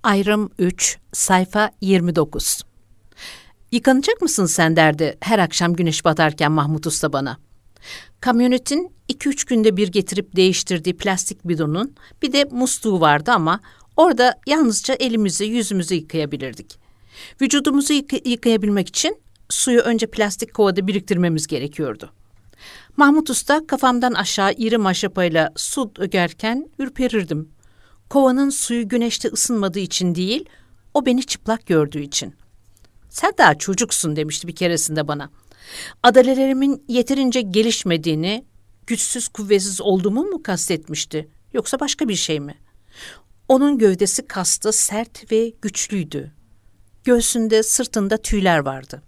Ayrım 3, sayfa 29. Yıkanacak mısın sen derdi her akşam güneş batarken Mahmut Usta bana. Kamyonetin 2-3 günde bir getirip değiştirdiği plastik bidonun bir de musluğu vardı ama orada yalnızca elimizi, yüzümüzü yıkayabilirdik. Vücudumuzu yıkayabilmek için suyu önce plastik kovada biriktirmemiz gerekiyordu. Mahmut Usta kafamdan aşağı iri maşrapayla su dökerken ürperirdim. Kovanın suyu güneşte ısınmadığı için değil, o beni çıplak gördüğü için. "Sen daha çocuksun," demişti bir keresinde bana. Adalelerimin yeterince gelişmediğini, güçsüz kuvvetsiz olduğumu mu kastetmişti, yoksa başka bir şey mi? Onun gövdesi kaslı, sert ve güçlüydü. Göğsünde, sırtında tüyler vardı.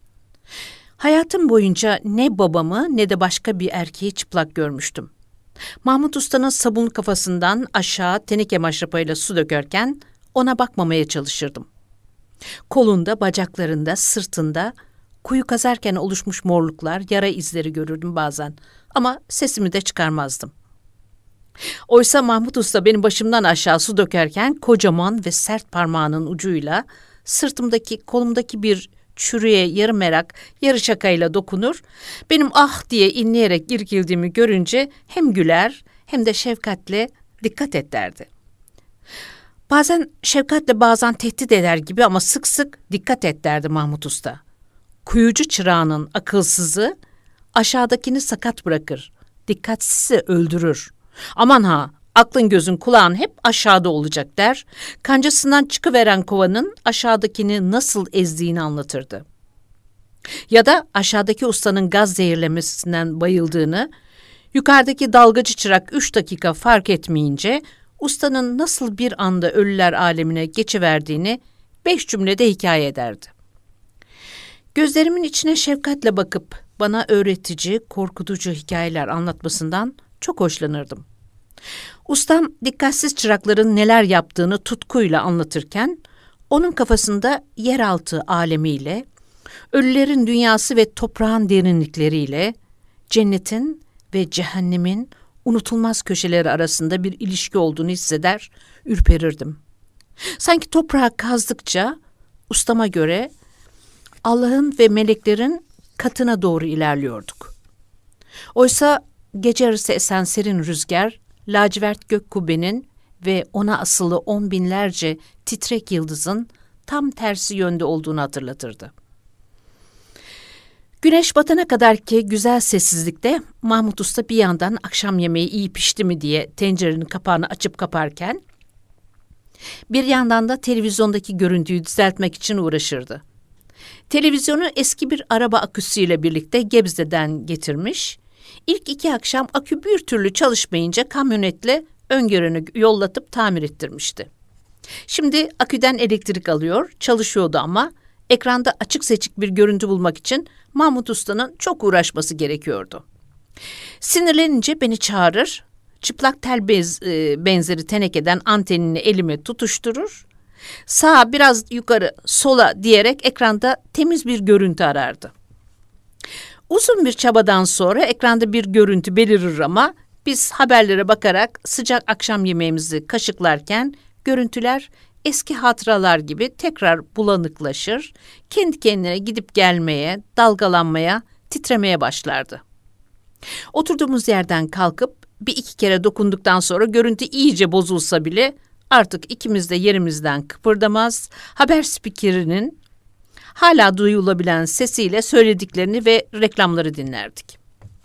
Hayatım boyunca ne babamı ne de başka bir erkeği çıplak görmüştüm. Mahmut Usta'nın sabunlu kafasından aşağı teneke maşrapayla su dökerken ona bakmamaya çalışırdım. Kolunda, bacaklarında, sırtında kuyu kazarken oluşmuş morluklar, yara izleri görürdüm bazen ama sesimi de çıkarmazdım. Oysa Mahmut Usta benim başımdan aşağı su dökerken kocaman ve sert parmağının ucuyla sırtımdaki, kolumdaki bir çürüye yarı merak, yarı şakayla dokunur, benim ah diye inleyerek irkildiğimi görünce hem güler hem de şefkatle dikkat et derdi. Bazen şefkatle bazen tehdit eder gibi ama sık sık dikkat et derdi Mahmut Usta. Kuyucu çırağının akılsızı aşağıdakini sakat bırakır, dikkatsizse öldürür. Aman ha, aklın gözün kulağın hep aşağıda olacak der, kancasından çıkıveren kovanın aşağıdakini nasıl ezdiğini anlatırdı. Ya da aşağıdaki ustanın gaz zehirlemesinden bayıldığını, yukarıdaki dalgacı çırak 3 dakika fark etmeyince ustanın nasıl bir anda ölüler alemine geçiverdiğini 5 cümlede hikaye ederdi. Gözlerimin içine şefkatle bakıp bana öğretici, korkutucu hikayeler anlatmasından çok hoşlanırdım. Ustam dikkatsiz çırakların neler yaptığını tutkuyla anlatırken, onun kafasında yeraltı alemiyle, ölülerin dünyası ve toprağın derinlikleriyle, cennetin ve cehennemin unutulmaz köşeleri arasında bir ilişki olduğunu hisseder, ürperirdim. Sanki toprağı kazdıkça, ustama göre Allah'ın ve meleklerin katına doğru ilerliyorduk. Oysa gece yarısı esen serin rüzgar, lacivert gök kubbenin ve ona asılı 10 binlerce titrek yıldızın tam tersi yönde olduğunu hatırlatırdı. Güneş batana kadarki güzel sessizlikte Mahmut Usta bir yandan akşam yemeği iyi pişti mi diye tencerenin kapağını açıp kaparken, bir yandan da televizyondaki görüntüyü düzeltmek için uğraşırdı. Televizyonu eski bir araba aküsüyle birlikte Gebze'den getirmiş, İlk 2 akşam akü bir türlü çalışmayınca kamyonetle öngörünü yollatıp tamir ettirmişti. Şimdi aküden elektrik alıyor, çalışıyordu ama ekranda açık seçik bir görüntü bulmak için Mahmut Usta'nın çok uğraşması gerekiyordu. Sinirlenince beni çağırır, çıplak tel benzeri tenekeden antenini elime tutuşturur, sağa biraz yukarı sola diyerek ekranda temiz bir görüntü arardı. Uzun bir çabadan sonra ekranda bir görüntü belirir ama biz haberlere bakarak sıcak akşam yemeğimizi kaşıklarken görüntüler eski hatıralar gibi tekrar bulanıklaşır, kendi kendine gidip gelmeye, dalgalanmaya, titremeye başlardı. Oturduğumuz yerden kalkıp 1-2 kere dokunduktan sonra görüntü iyice bozulsa bile artık ikimiz de yerimizden kıpırdamaz, haber spikerinin hala duyulabilen sesiyle söylediklerini ve reklamları dinlerdik.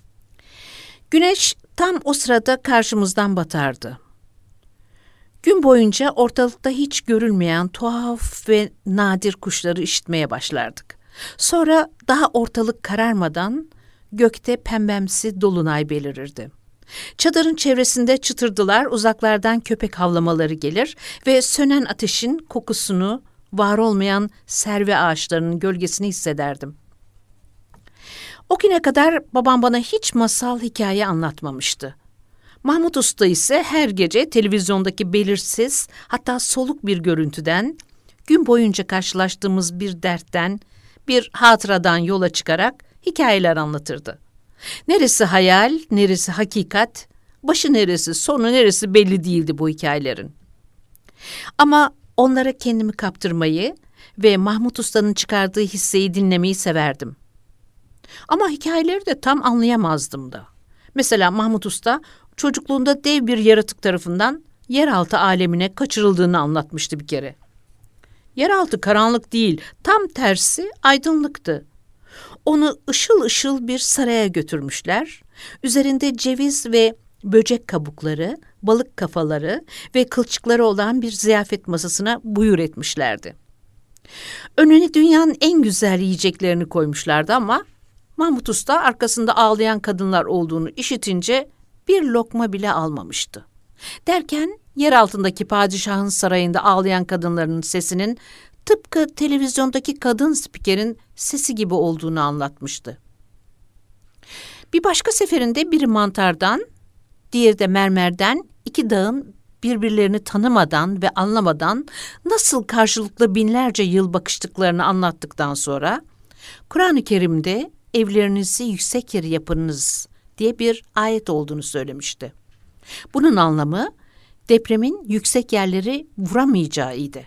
Güneş tam o sırada karşımızdan batardı. Gün boyunca ortalıkta hiç görülmeyen tuhaf ve nadir kuşları işitmeye başlardık. Sonra daha ortalık kararmadan gökte pembemsi dolunay belirirdi. Çadırın çevresinde çıtırdılar, uzaklardan köpek havlamaları gelir ve sönen ateşin kokusunu, var olmayan serve ağaçlarının gölgesini hissederdim. O güne kadar babam bana hiç masal hikaye anlatmamıştı. Mahmut Usta ise her gece televizyondaki belirsiz, hatta soluk bir görüntüden, gün boyunca karşılaştığımız bir dertten, bir hatıradan yola çıkarak hikayeler anlatırdı. Neresi hayal, neresi hakikat, başı neresi, sonu neresi belli değildi bu hikayelerin. Ama Onlara kendimi kaptırmayı ve Mahmut Usta'nın çıkardığı hisseyi dinlemeyi severdim. Ama hikayeleri de tam anlayamazdım da. Mesela Mahmut Usta çocukluğunda dev bir yaratık tarafından yeraltı alemine kaçırıldığını anlatmıştı bir kere. Yeraltı karanlık değil, tam tersi aydınlıktı. Onu ışıl ışıl bir saraya götürmüşler. Üzerinde ceviz ve böcek kabukları, balık kafaları ve kılçıkları olan bir ziyafet masasına buyur etmişlerdi. Önüne dünyanın en güzel yiyeceklerini koymuşlardı ama Mahmut Usta arkasında ağlayan kadınlar olduğunu işitince bir lokma bile almamıştı. Derken yer altındaki padişahın sarayında ağlayan kadınların sesinin tıpkı televizyondaki kadın spikerin sesi gibi olduğunu anlatmıştı. Bir başka seferinde biri mantardan, diğeri de mermerden iki dağın birbirlerini tanımadan ve anlamadan nasıl karşılıklı binlerce yıl bakıştıklarını anlattıktan sonra Kur'an-ı Kerim'de evlerinizi yüksek yere yapınız diye bir ayet olduğunu söylemişti. Bunun anlamı depremin yüksek yerleri vuramayacağıydı.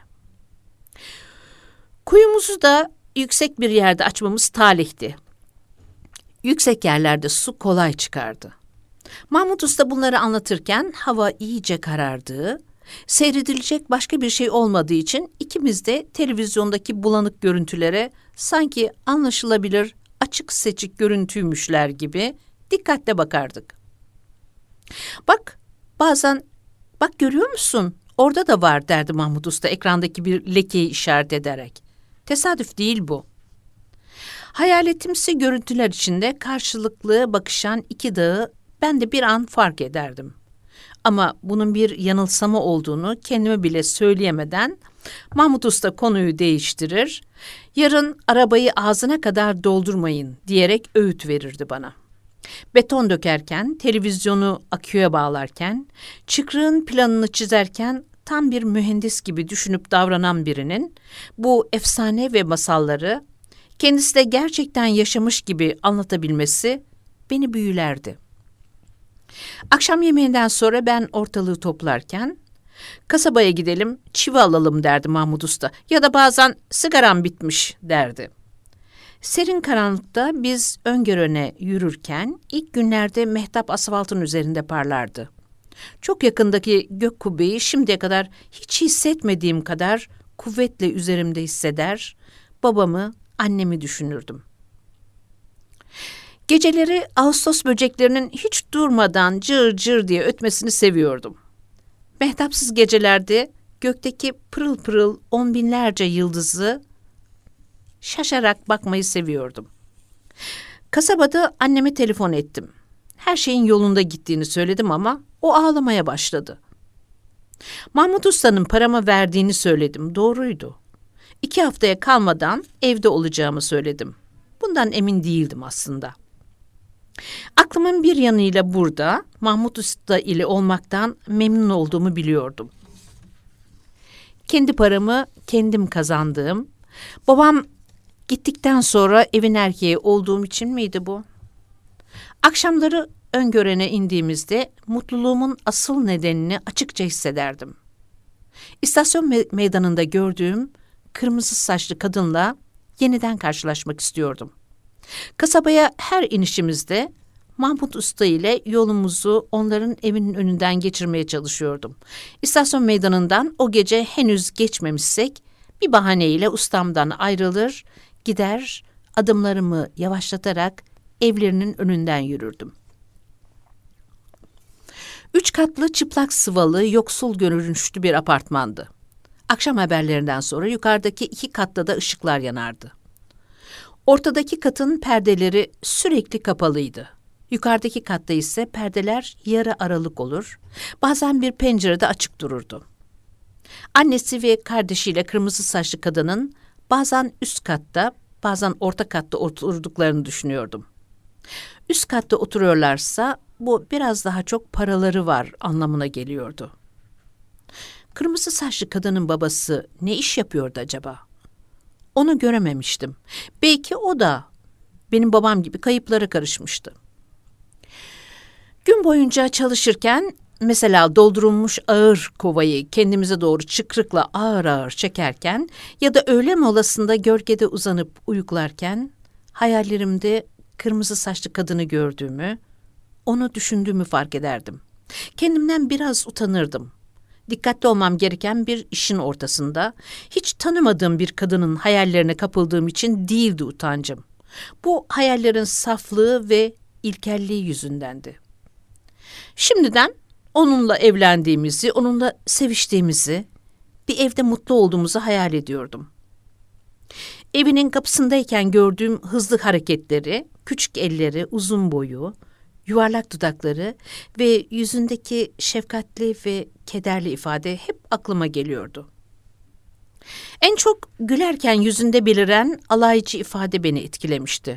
Kuyumuzu da yüksek bir yerde açmamız talihti. Yüksek yerlerde su kolay çıkardı. Mahmut Usta bunları anlatırken hava iyice karardı. Seyredilecek başka bir şey olmadığı için ikimiz de televizyondaki bulanık görüntülere sanki anlaşılabilir açık seçik görüntüymüşler gibi dikkatle bakardık. Bak görüyor musun? Orada da var derdi Mahmut Usta ekrandaki bir lekeyi işaret ederek. Tesadüf değil bu. Hayaletimsi görüntüler içinde karşılıklı bakışan iki dağı ben de bir an fark ederdim. Ama bunun bir yanılsama olduğunu kendime bile söyleyemeden Mahmut Usta konuyu değiştirir, yarın arabayı ağzına kadar doldurmayın diyerek öğüt verirdi bana. Beton dökerken, televizyonu aküye bağlarken, çıkrığın planını çizerken tam bir mühendis gibi düşünüp davranan birinin bu efsane ve masalları kendisi de gerçekten yaşamış gibi anlatabilmesi beni büyülerdi. Akşam yemeğinden sonra ben ortalığı toplarken kasabaya gidelim, çivi alalım derdi Mahmut Usta ya da bazen sigaram bitmiş derdi. Serin karanlıkta biz öngörene yürürken ilk günlerde mehtap asfaltın üzerinde parlardı. Çok yakındaki gök kubbeyi şimdiye kadar hiç hissetmediğim kadar kuvvetle üzerimde hisseder, babamı, annemi düşünürdüm. Geceleri Ağustos böceklerinin hiç durmadan cır cır diye ötmesini seviyordum. Mehtapsız gecelerde gökteki pırıl pırıl on binlerce yıldızı şaşarak bakmayı seviyordum. Kasabada anneme telefon ettim. Her şeyin yolunda gittiğini söyledim ama o ağlamaya başladı. Mahmut Usta'nın paramı verdiğini söyledim, doğruydu. 2 haftaya kalmadan evde olacağımı söyledim. Bundan emin değildim aslında. Aklımın bir yanıyla burada Mahmut Usta ile olmaktan memnun olduğumu biliyordum. Kendi paramı kendim kazandığım, babam gittikten sonra evin erkeği olduğum için miydi bu? Akşamları öngörene indiğimizde mutluluğumun asıl nedenini açıkça hissederdim. İstasyon meydanında gördüğüm kırmızı saçlı kadınla yeniden karşılaşmak istiyordum. Kasabaya her inişimizde Mahmut Usta ile yolumuzu onların evinin önünden geçirmeye çalışıyordum. İstasyon meydanından o gece henüz geçmemişsek bir bahaneyle ustamdan ayrılır, gider, adımlarımı yavaşlatarak evlerinin önünden yürürdüm. 3 katlı çıplak sıvalı yoksul görünüşlü bir apartmandı. Akşam haberlerinden sonra yukarıdaki 2 katta da ışıklar yanardı. Ortadaki katın perdeleri sürekli kapalıydı. Yukarıdaki katta ise perdeler yarı aralık olur, bazen bir pencerede açık dururdu. Annesi ve kardeşiyle kırmızı saçlı kadının bazen üst katta, bazen orta katta oturduklarını düşünüyordum. Üst katta oturuyorlarsa bu biraz daha çok paraları var anlamına geliyordu. Kırmızı saçlı kadının babası ne iş yapıyordu acaba? Onu görememiştim. Belki o da benim babam gibi kayıplara karışmıştı. Gün boyunca çalışırken mesela doldurulmuş ağır kovayı kendimize doğru çıkrıkla ağır ağır çekerken ya da öğle molasında gölgede uzanıp uyuklarken hayallerimde kırmızı saçlı kadını gördüğümü, onu düşündüğümü fark ederdim. Kendimden biraz utanırdım. Dikkatli olmam gereken bir işin ortasında, hiç tanımadığım bir kadının hayallerine kapıldığım için değildi utancım. Bu hayallerin saflığı ve ilkelliği yüzündendi. Şimdiden onunla evlendiğimizi, onunla seviştiğimizi, bir evde mutlu olduğumuzu hayal ediyordum. Evinin kapısındayken gördüğüm hızlı hareketleri, küçük elleri, uzun boyu, yuvarlak dudakları ve yüzündeki şefkatli ve kederli ifade hep aklıma geliyordu. En çok gülerken yüzünde beliren alaycı ifade beni etkilemişti.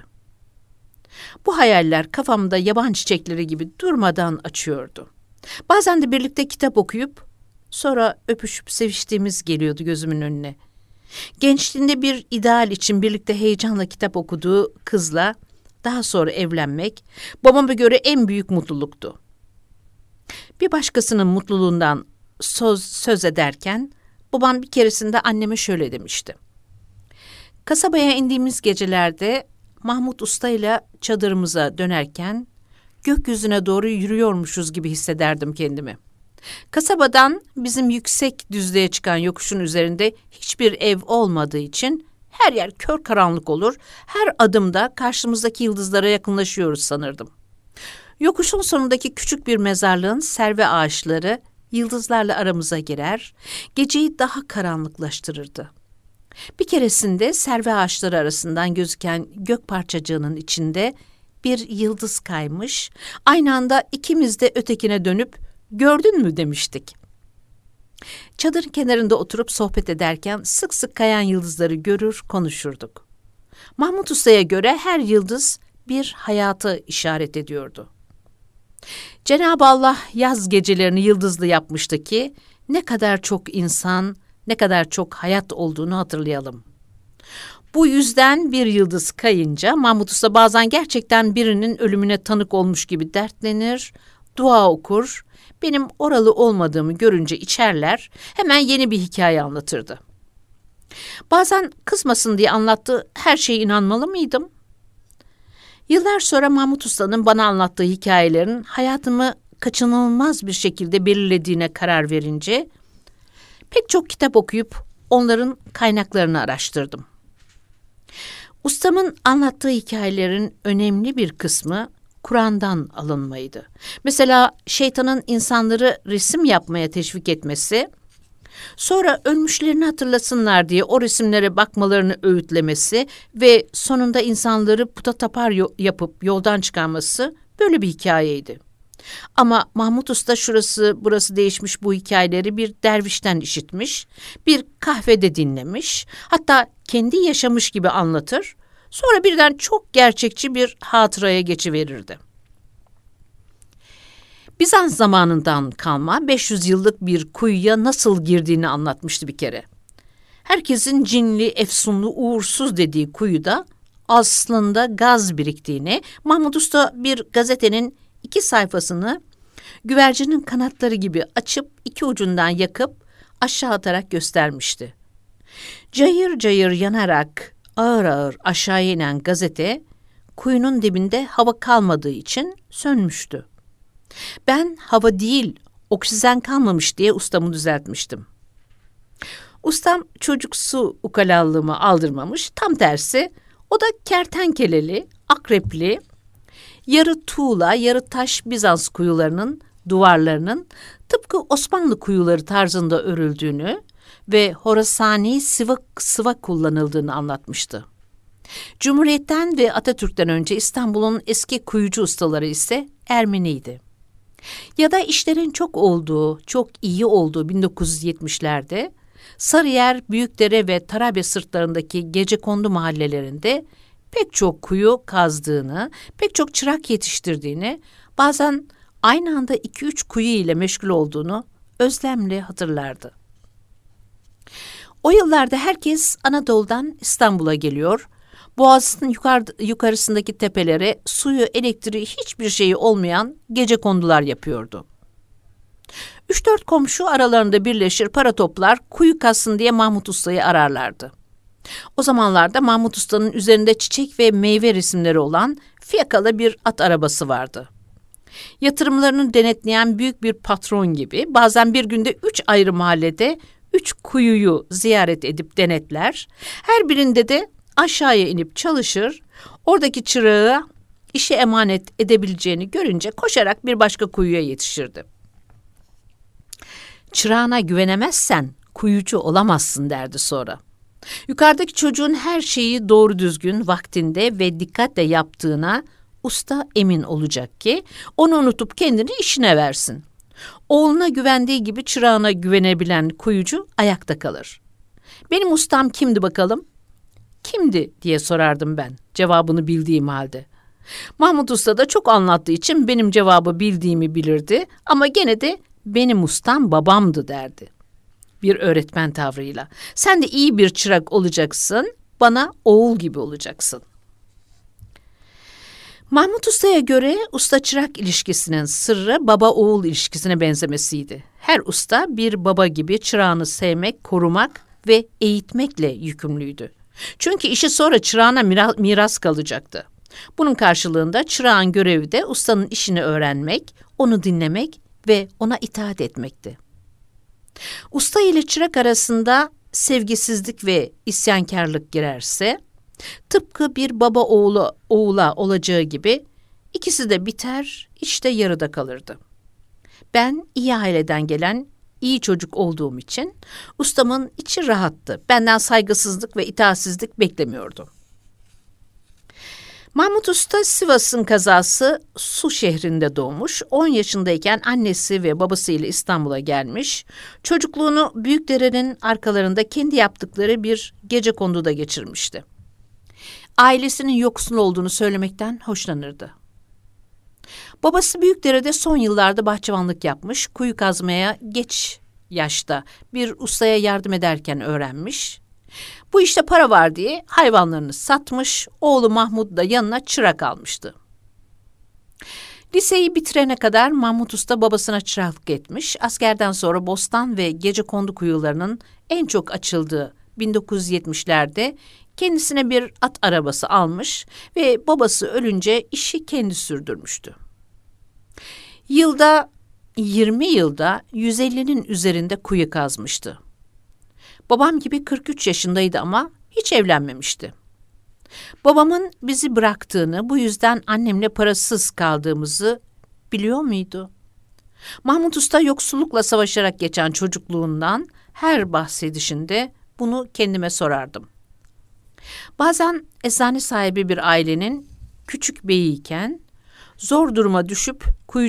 Bu hayaller kafamda yaban çiçekleri gibi durmadan açıyordu. Bazen de birlikte kitap okuyup sonra öpüşüp seviştiğimiz geliyordu gözümün önüne. Gençliğinde bir ideal için birlikte heyecanla kitap okuduğu kızla daha sonra evlenmek babama göre en büyük mutluluktu. Bir başkasının mutluluğundan söz ederken babam bir keresinde anneme şöyle demişti. Kasabaya indiğimiz gecelerde Mahmut Usta ile çadırımıza dönerken gökyüzüne doğru yürüyormuşuz gibi hissederdim kendimi. Kasabadan bizim yüksek düzlüğe çıkan yokuşun üzerinde hiçbir ev olmadığı için her yer kör karanlık olur, her adımda karşımızdaki yıldızlara yakınlaşıyoruz sanırdım. Yokuşun sonundaki küçük bir mezarlığın serve ağaçları yıldızlarla aramıza girer, geceyi daha karanlıklaştırırdı. Bir keresinde serve ağaçları arasından gözüken gök parçacığının içinde bir yıldız kaymış, aynı anda ikimiz de ötekine dönüp "Gördün mü?" demiştik. Çadırın kenarında oturup sohbet ederken sık sık kayan yıldızları görür, konuşurduk. Mahmut Usta'ya göre her yıldız bir hayatı işaret ediyordu. Cenab-ı Allah yaz gecelerini yıldızlı yapmıştı ki ne kadar çok insan, ne kadar çok hayat olduğunu hatırlayalım. Bu yüzden bir yıldız kayınca Mahmut Usta bazen gerçekten birinin ölümüne tanık olmuş gibi dertlenir, dua okur, benim oralı olmadığımı görünce içerler, hemen yeni bir hikaye anlatırdı. Bazen kızmasın diye anlattığı her şeye inanmalı mıydım? Yıllar sonra Mahmut Usta'nın bana anlattığı hikayelerin hayatımı kaçınılmaz bir şekilde belirlediğine karar verince pek çok kitap okuyup onların kaynaklarını araştırdım. Ustamın anlattığı hikayelerin önemli bir kısmı Kur'an'dan alınmaydı. Mesela şeytanın insanları resim yapmaya teşvik etmesi, sonra ölmüşlerini hatırlasınlar diye o resimlere bakmalarını öğütlemesi ve sonunda insanları puta tapar yapıp yoldan çıkarması böyle bir hikayeydi. Ama Mahmut Usta şurası burası değişmiş bu hikayeleri bir dervişten işitmiş, bir kahvede dinlemiş, hatta kendi yaşamış gibi anlatır, sonra birden çok gerçekçi bir hatıraya geçiverirdi. Bizans zamanından kalma 500 yıllık bir kuyuya nasıl girdiğini anlatmıştı bir kere. Herkesin cinli, efsunlu, uğursuz dediği kuyuda aslında gaz biriktiğini, Mahmut Usta bir gazetenin 2 sayfasını güvercinin kanatları gibi açıp 2 ucundan yakıp aşağı atarak göstermişti. Cayır cayır yanarak ağır ağır aşağıya inen gazete kuyunun dibinde hava kalmadığı için sönmüştü. Ben hava değil, oksijen kalmamış diye ustamı düzeltmiştim. Ustam çocuksu ukalalığımı aldırmamış, tam tersi o da kertenkeleli, akrepli, yarı tuğla, yarı taş Bizans kuyularının duvarlarının tıpkı Osmanlı kuyuları tarzında örüldüğünü ve Horasani sıva kullanıldığını anlatmıştı. Cumhuriyet'ten ve Atatürk'ten önce İstanbul'un eski kuyucu ustaları ise Ermeniydi. Ya da işlerin çok olduğu, çok iyi olduğu 1970'lerde Sarıyer, Büyükdere ve Tarabya sırtlarındaki gecekondu mahallelerinde pek çok kuyu kazdığını, pek çok çırak yetiştirdiğini, bazen aynı anda 2-3 kuyu ile meşgul olduğunu özlemle hatırlardı. O yıllarda herkes Anadolu'dan İstanbul'a geliyor, Boğaz'ın yukarısındaki tepelere suyu, elektriği hiçbir şeyi olmayan gecekondular yapıyordu. 3-4 komşu aralarında birleşir, para toplar, kuyu kazsın diye Mahmut Usta'yı ararlardı. O zamanlarda Mahmut Usta'nın üzerinde çiçek ve meyve resimleri olan fiyakalı bir at arabası vardı. Yatırımlarını denetleyen büyük bir patron gibi bazen bir günde 3 ayrı mahallede 3 kuyuyu ziyaret edip denetler, her birinde de aşağıya inip çalışır, oradaki çırağı işe emanet edebileceğini görünce koşarak bir başka kuyuya yetişirdi. Çırağına güvenemezsen kuyucu olamazsın derdi sonra. Yukarıdaki çocuğun her şeyi doğru düzgün, vaktinde ve dikkatle yaptığına usta emin olacak ki onu unutup kendini işine versin. Oğluna güvendiği gibi çırağına güvenebilen kuyucu ayakta kalır. Benim ustam kimdi bakalım? Kimdi diye sorardım ben, cevabını bildiğim halde. Mahmut Usta da çok anlattığı için benim cevabı bildiğimi bilirdi ama gene de benim ustam babamdı derdi. Bir öğretmen tavrıyla. Sen de iyi bir çırak olacaksın, bana oğul gibi olacaksın. Mahmut Usta'ya göre usta-çırak ilişkisinin sırrı baba-oğul ilişkisine benzemesiydi. Her usta bir baba gibi çırağını sevmek, korumak ve eğitmekle yükümlüydü. Çünkü işi sonra çırağına miras kalacaktı. Bunun karşılığında çırağın görevi de ustanın işini öğrenmek, onu dinlemek ve ona itaat etmekti. Usta ile çırak arasında sevgisizlik ve isyankarlık girerse, tıpkı bir baba oğula olacağı gibi ikisi de biter, işte yarıda kalırdı. Ben iyi aileden gelen iyi çocuk olduğum için ustamın içi rahattı. Benden saygısızlık ve itaatsizlik beklemiyordu. Mahmut Usta Sivas'ın kazası Su şehrinde doğmuş, 10 yaşındayken annesi ve babasıyla İstanbul'a gelmiş, çocukluğunu Büyükdere'nin arkalarında kendi yaptıkları bir gecekonduda geçirmişti. Ailesinin yoksul olduğunu söylemekten hoşlanırdı. Babası Büyükdere'de son yıllarda bahçıvanlık yapmış, kuyu kazmaya geç yaşta bir ustaya yardım ederken öğrenmiş. Bu işte para var diye hayvanlarını satmış, oğlu Mahmut da yanına çırak almıştı. Liseyi bitirene kadar Mahmut Usta babasına çıraklık etmiş, askerden sonra Bostan ve Gecekondu kuyularının en çok açıldığı 1970'lerde kendisine bir at arabası almış ve babası ölünce işi kendi sürdürmüştü. 20 yılda 150'nin üzerinde kuyu kazmıştı. Babam gibi 43 yaşındaydı ama hiç evlenmemişti. Babamın bizi bıraktığını, bu yüzden annemle parasız kaldığımızı biliyor muydu? Mahmut Usta yoksullukla savaşarak geçen çocukluğundan her bahsedişinde bunu kendime sorardım. Bazen eczane sahibi bir ailenin küçük beyiyken zor duruma düşüp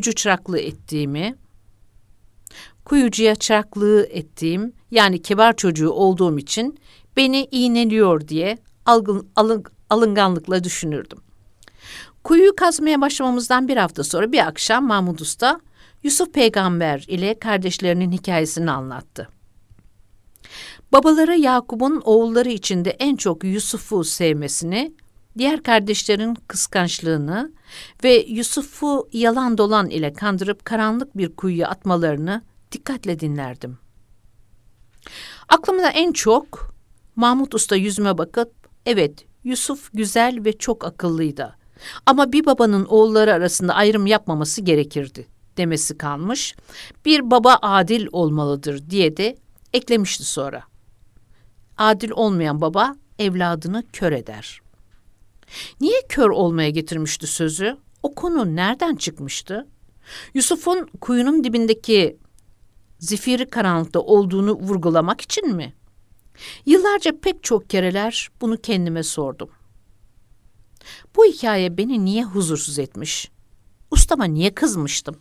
kuyucuya çıraklığı ettiğim, yani kibar çocuğu olduğum için beni iğneliyor diye alınganlıkla düşünürdüm. Kuyuyu kazmaya başlamamızdan bir hafta sonra bir akşam Mahmut Usta, Yusuf Peygamber ile kardeşlerinin hikayesini anlattı. Babaları Yakup'un oğulları içinde en çok Yusuf'u sevmesini, diğer kardeşlerin kıskançlığını ve Yusuf'u yalan dolan ile kandırıp karanlık bir kuyuya atmalarını dikkatle dinlerdim. Aklımda en çok Mahmut Usta yüzüme bakıp, evet Yusuf güzel ve çok akıllıydı ama bir babanın oğulları arasında ayrım yapmaması gerekirdi demesi kalmış. Bir baba adil olmalıdır diye de eklemişti sonra. Adil olmayan baba evladını kör eder. Niye kör olmaya getirmişti sözü? O konu nereden çıkmıştı? Yusuf'un kuyunun dibindeki zifiri karanlıkta olduğunu vurgulamak için mi? Yıllarca pek çok kereler bunu kendime sordum. Bu hikaye beni niye huzursuz etmiş? Ustama niye kızmıştım?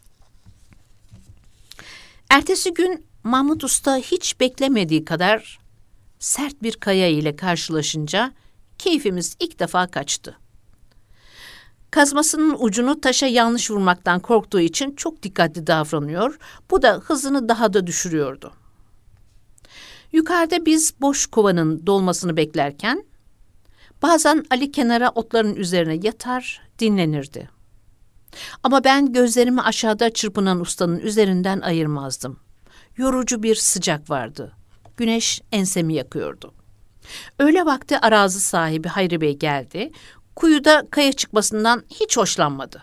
Ertesi gün Mahmut Usta hiç beklemediği kadar sert bir kaya ile karşılaşınca keyfimiz ilk defa kaçtı. Kazmasının ucunu taşa yanlış vurmaktan korktuğu için çok dikkatli davranıyor, bu da hızını daha da düşürüyordu. Yukarıda biz boş kovanın dolmasını beklerken, bazen Ali kenara otların üzerine yatar, dinlenirdi. Ama ben gözlerimi aşağıda çırpınan ustanın üzerinden ayırmazdım. Yorucu bir sıcak vardı. Güneş ensemi yakıyordu. Öğle vakti arazi sahibi Hayri Bey geldi. Kuyuda kaya çıkmasından hiç hoşlanmadı.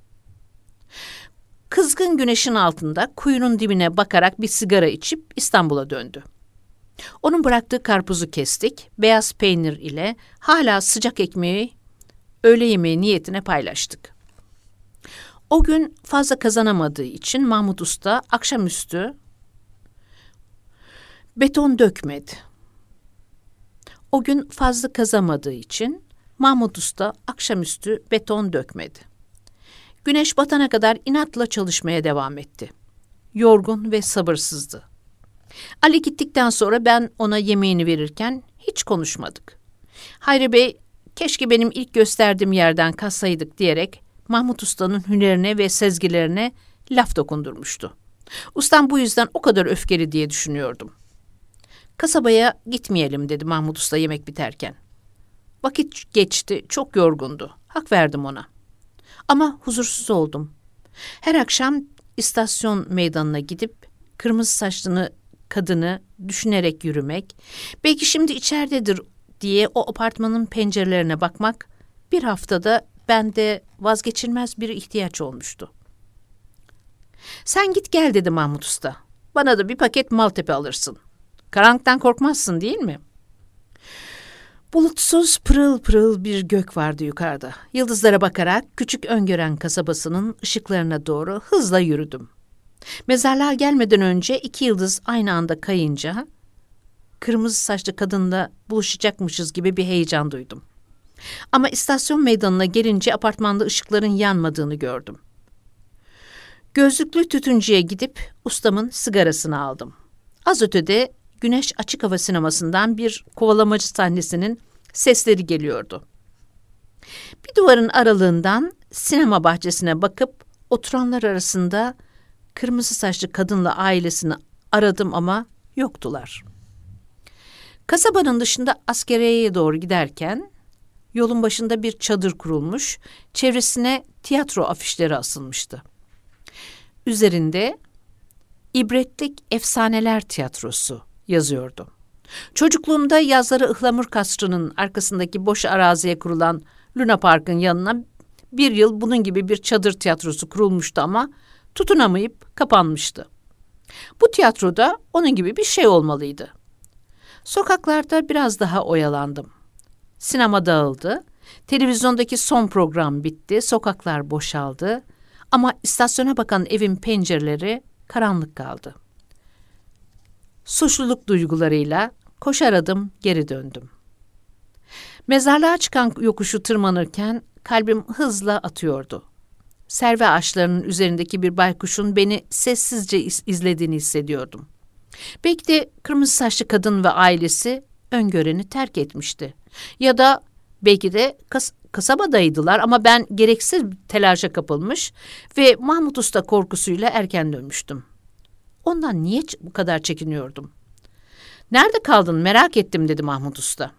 Kızgın güneşin altında kuyunun dibine bakarak bir sigara içip İstanbul'a döndü. Onun bıraktığı karpuzu kestik, beyaz peynir ile hala sıcak ekmeği öğle yemeği niyetine paylaştık. O gün fazla kazanamadığı için Mahmut Usta akşamüstü beton dökmedi. Güneş batana kadar inatla çalışmaya devam etti. Yorgun ve sabırsızdı. Ali gittikten sonra ben ona yemeğini verirken hiç konuşmadık. Hayri Bey, keşke benim ilk gösterdiğim yerden kalsaydık diyerek Mahmut Usta'nın hünerine ve sezgilerine laf dokundurmuştu. Ustam bu yüzden o kadar öfkeli diye düşünüyordum. Kasabaya gitmeyelim dedi Mahmut Usta yemek biterken. Vakit geçti, çok yorgundu. Hak verdim ona. Ama huzursuz oldum. Her akşam istasyon meydanına gidip kırmızı saçlı kadını düşünerek yürümek, belki şimdi içeridedir diye o apartmanın pencerelerine bakmak bir haftada bende vazgeçilmez bir ihtiyaç olmuştu. Sen git gel dedi Mahmut Usta. Bana da bir paket Maltepe alırsın. Karanlıktan korkmazsın değil mi? Bulutsuz pırıl pırıl bir gök vardı yukarıda. Yıldızlara bakarak küçük Öngören kasabasının ışıklarına doğru hızla yürüdüm. Mezarlığa gelmeden önce 2 yıldız aynı anda kayınca kırmızı saçlı kadınla buluşacakmışız gibi bir heyecan duydum. Ama istasyon meydanına gelince apartmanda ışıkların yanmadığını gördüm. Gözlüklü tütüncüye gidip ustamın sigarasını aldım. Az ötede Güneş Açık Hava Sineması'ndan bir kovalamacı sahnesinin sesleri geliyordu. Bir duvarın aralığından sinema bahçesine bakıp oturanlar arasında kırmızı saçlı kadınla ailesini aradım ama yoktular. Kasabanın dışında askeriyeye doğru giderken yolun başında bir çadır kurulmuş, çevresine tiyatro afişleri asılmıştı. Üzerinde İbretlik Efsaneler Tiyatrosu yazıyordu. Çocukluğumda yazları Ihlamur Kasrı'nın arkasındaki boş araziye kurulan Luna Park'ın yanına bir yıl bunun gibi bir çadır tiyatrosu kurulmuştu ama tutunamayıp kapanmıştı. Bu tiyatroda onun gibi bir şey olmalıydı. Sokaklarda biraz daha oyalandım. Sinema dağıldı, televizyondaki son program bitti, sokaklar boşaldı ama istasyona bakan evin pencereleri karanlık kaldı. Suçluluk duygularıyla koşar adım geri döndüm. Mezarlığa çıkan yokuşu tırmanırken kalbim hızla atıyordu. Serve ağaçlarının üzerindeki bir baykuşun beni sessizce izlediğini hissediyordum. Belki de kırmızı saçlı kadın ve ailesi Öngören'i terk etmişti. Ya da belki de kasabadaydılar ama ben gereksiz telaşa kapılmış ve Mahmut Usta korkusuyla erken dönmüştüm. Ondan niye bu kadar çekiniyordum? Nerede kaldın merak ettim dedi Mahmut Usta.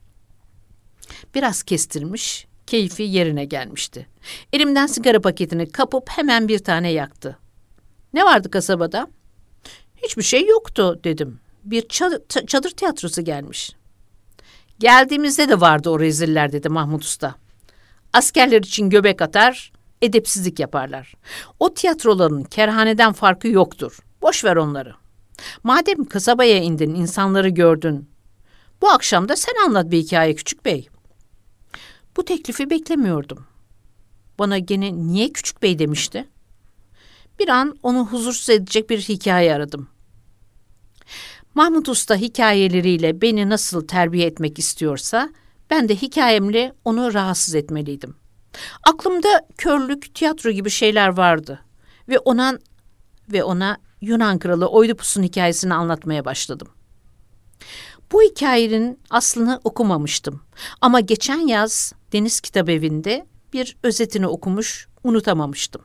Biraz kestirmiş, keyfi yerine gelmişti. Elimden sigara paketini kapıp hemen bir tane yaktı. Ne vardı kasabada? Hiçbir şey yoktu dedim. Bir çadır tiyatrosu gelmiş. Geldiğimizde de vardı o reziller dedi Mahmut Usta. Askerler için göbek atar, edepsizlik yaparlar. O tiyatroların kerhaneden farkı yoktur. Boş ver onları. Madem kasabaya indin, insanları gördün. Bu akşam da sen anlat bir hikaye küçük bey. Bu teklifi beklemiyordum. Bana gene niye küçük bey demişti? Bir an onu huzursuz edecek bir hikaye aradım. Mahmut Usta hikayeleriyle beni nasıl terbiye etmek istiyorsa ben de hikayemle onu rahatsız etmeliydim. Aklımda körlük, tiyatro gibi şeyler vardı ve ona Yunan kralı Oidipus'un hikayesini anlatmaya başladım. Bu hikayenin aslını okumamıştım ama geçen yaz Deniz Kitabevi'nde bir özetini okumuş, unutamamıştım.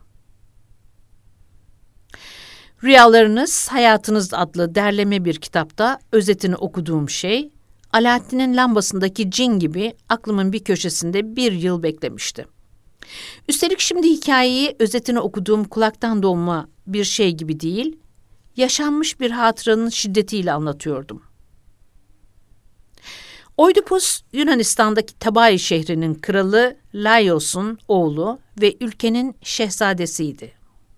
Rüyalarınız, Hayatınız adlı derleme bir kitapta özetini okuduğum şey, Alaaddin'in lambasındaki cin gibi aklımın bir köşesinde bir yıl beklemişti. Üstelik şimdi hikayeyi özetini okuduğum kulaktan dolma bir şey gibi değil, yaşanmış bir hatıranın şiddetiyle anlatıyordum. Oidipus, Yunanistan'daki Tabai şehrinin kralı Laios'un oğlu ve ülkenin şehzadesiydi.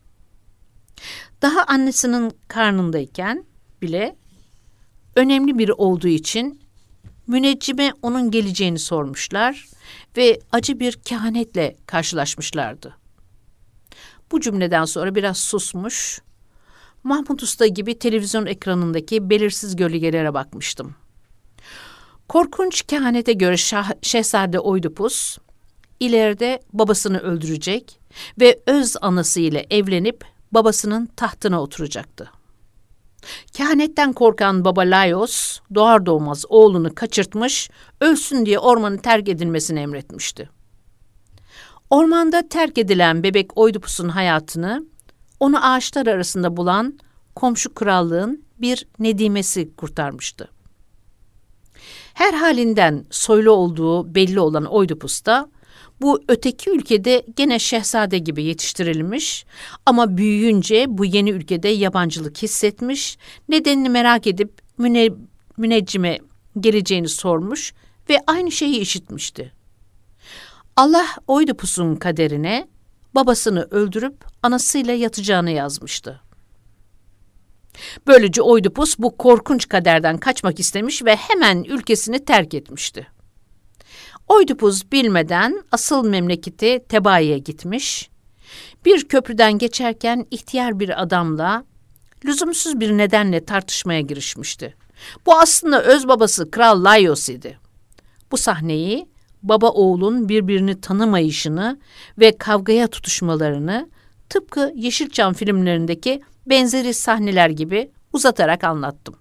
Daha annesinin karnındayken bile önemli biri olduğu için müneccime onun geleceğini sormuşlar ve acı bir kehanetle karşılaşmışlardı. Bu cümleden sonra biraz susmuş, Mahmut Usta gibi televizyon ekranındaki belirsiz gölgelere bakmıştım. Korkunç kehanete göre Şehzade Oidipus ileride babasını öldürecek ve öz anası ile evlenip babasının tahtına oturacaktı. Kehanetten korkan baba Laios doğar doğmaz oğlunu kaçırtmış, ölsün diye ormanı terk edilmesini emretmişti. Ormanda terk edilen bebek Oidipus'un hayatını onu ağaçlar arasında bulan komşu krallığın bir nedimesi kurtarmıştı. Her halinden soylu olduğu belli olan Oidipus da bu öteki ülkede gene şehzade gibi yetiştirilmiş ama büyüyünce bu yeni ülkede yabancılık hissetmiş, nedenini merak edip müneccime geleceğini sormuş ve aynı şeyi işitmişti. Allah Oidipus'un kaderine babasını öldürüp anasıyla yatacağını yazmıştı. Böylece Oidipus bu korkunç kaderden kaçmak istemiş ve hemen ülkesini terk etmişti. Oidipus bilmeden asıl memleketi Tebai'ye gitmiş, bir köprüden geçerken ihtiyar bir adamla lüzumsuz bir nedenle tartışmaya girişmişti. Bu aslında öz babası Kral Laios idi. Bu sahneyi baba oğlun birbirini tanımayışını ve kavgaya tutuşmalarını tıpkı Yeşilçam filmlerindeki benzeri sahneler gibi uzatarak anlattım.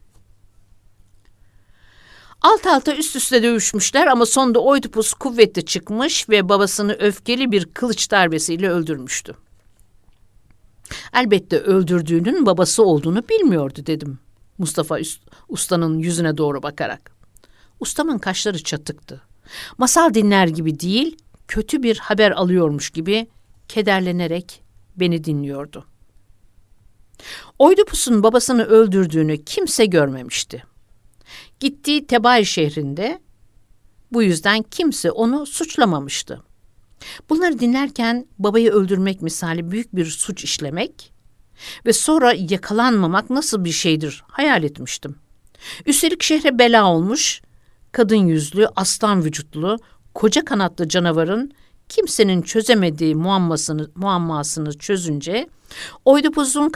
Alt alta üst üste dövüşmüşler ama sonunda Oidipus kuvvetli çıkmış ve babasını öfkeli bir kılıç darbesiyle öldürmüştü. Elbette öldürdüğünün babası olduğunu bilmiyordu dedim Mustafa Usta'nın yüzüne doğru bakarak. Ustamın kaşları çatıktı. Masal dinler gibi değil, kötü bir haber alıyormuş gibi kederlenerek beni dinliyordu. Oidipus'un babasını öldürdüğünü kimse görmemişti. Gittiği Tebai şehrinde bu yüzden kimse onu suçlamamıştı. Bunları dinlerken babayı öldürmek misali büyük bir suç işlemek ve sonra yakalanmamak nasıl bir şeydir hayal etmiştim. Üstelik şehre bela olmuş, kadın yüzlü, aslan vücutlu, koca kanatlı canavarın kimsenin çözemediği muammasını çözünce Oidipus'u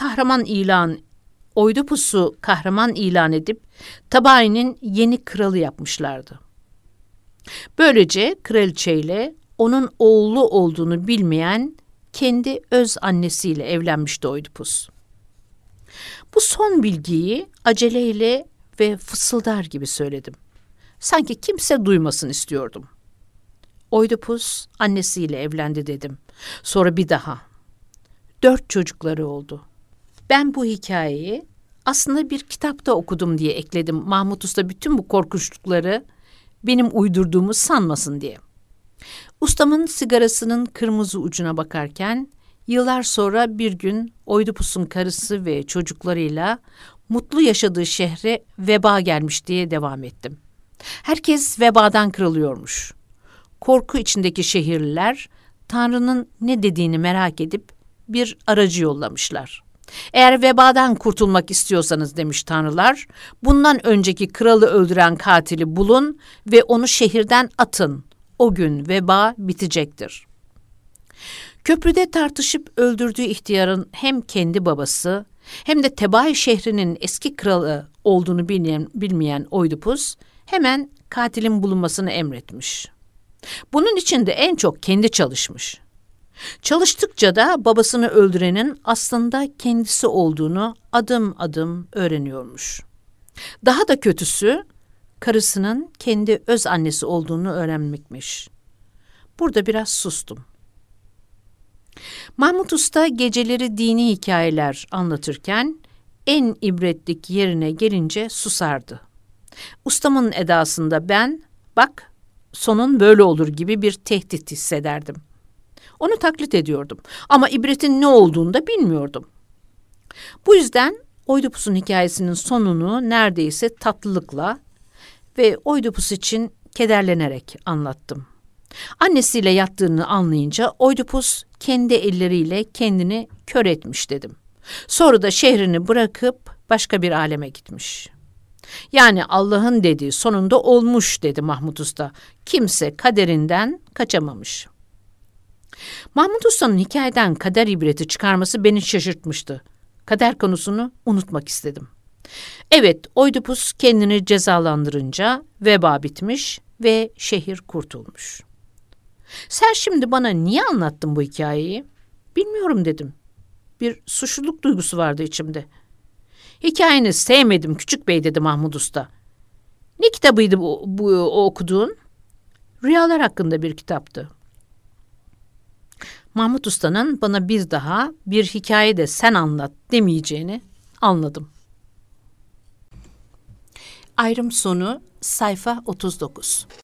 kahraman ilan edip Tabai'nin yeni kralı yapmışlardı. Böylece kraliçeyle onun oğlu olduğunu bilmeyen kendi öz annesiyle evlenmişti Oidipus. Bu son bilgiyi aceleyle ve fısıldar gibi söyledim. Sanki kimse duymasın istiyordum. Oidipus annesiyle evlendi dedim. Sonra bir daha. 4 çocukları oldu. Ben bu hikayeyi aslında bir kitapta okudum diye ekledim. Mahmut Usta bütün bu korkunçlukları benim uydurduğumu sanmasın diye. Ustamın sigarasının kırmızı ucuna bakarken yıllar sonra bir gün Oidipus'un karısı ve çocuklarıyla mutlu yaşadığı şehre veba gelmiş diye devam ettim. Herkes vebadan kırılıyormuş. Korku içindeki şehirliler Tanrı'nın ne dediğini merak edip bir aracı yollamışlar. Eğer vebadan kurtulmak istiyorsanız demiş tanrılar, bundan önceki kralı öldüren katili bulun ve onu şehirden atın. O gün veba bitecektir. Köprüde tartışıp öldürdüğü ihtiyarın hem kendi babası hem de Tebai şehrinin eski kralı olduğunu bilmeyen Oidipus hemen katilin bulunmasını emretmiş. Bunun için de en çok kendi çalışmış. Çalıştıkça da babasını öldürenin aslında kendisi olduğunu adım adım öğreniyormuş. Daha da kötüsü karısının kendi öz annesi olduğunu öğrenmekmiş. Burada biraz sustum. Mahmut Usta geceleri dini hikayeler anlatırken en ibretlik yerine gelince susardı. Ustamın edasında ben, bak sonun böyle olur gibi bir tehdit hissederdim. Onu taklit ediyordum ama ibretin ne olduğunu da bilmiyordum. Bu yüzden Oidipus'un hikayesinin sonunu neredeyse tatlılıkla ve Oidipus için kederlenerek anlattım. Annesiyle yattığını anlayınca Oidipus kendi elleriyle kendini kör etmiş dedim. Sonra da şehrini bırakıp başka bir aleme gitmiş. Yani Allah'ın dediği sonunda olmuş dedi Mahmut Usta. Kimse kaderinden kaçamamış. Mahmut Usta'nın hikayeden kader ibreti çıkarması beni şaşırtmıştı. Kader konusunu unutmak istedim. Evet, Oidipus kendini cezalandırınca veba bitmiş ve şehir kurtulmuş. Sen şimdi bana niye anlattın bu hikayeyi? Bilmiyorum dedim. Bir suçluluk duygusu vardı içimde. Hikayeni sevmedim küçük bey dedi Mahmut Usta. Ne kitabıydı o okuduğun? Rüyalar hakkında bir kitaptı. Mahmut Usta'nın bana bir daha bir hikaye de sen anlat demeyeceğini anladım. Ayrım sonu sayfa 39.